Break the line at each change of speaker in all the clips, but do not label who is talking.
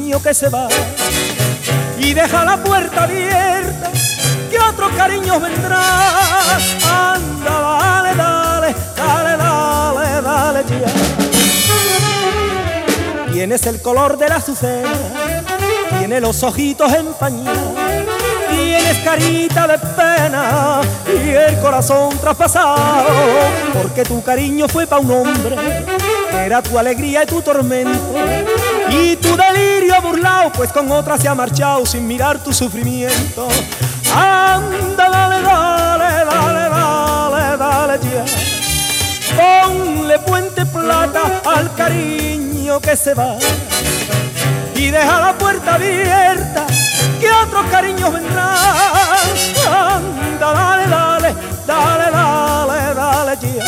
cariño que se va y deja la puerta abierta, que otro cariño vendrá. Anda, dale, dale, dale, dale, dale ya. Tienes el color de la azucena, tienes los ojitos empañados, tienes carita de pena y el corazón traspasado, porque tu cariño fue pa' un hombre que era tu alegría y tu tormento, y tu delirio burlao, pues con otra se ha marchado sin mirar tu sufrimiento. Anda, dale, dale, dale, dale, dale ya. Ponle puente plata al cariño que se va y deja la puerta abierta, que otros cariños vendrán. Anda, dale, dale, dale, dale, dale ya.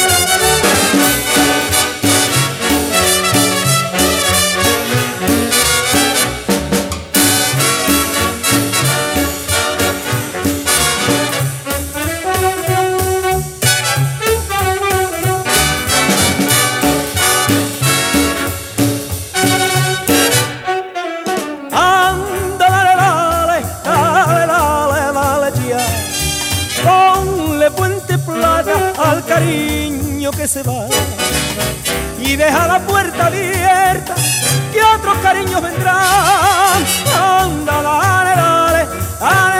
Al cariño que se va y deja la puerta abierta, que otros cariños vendrán. Anda, dale, dale, dale.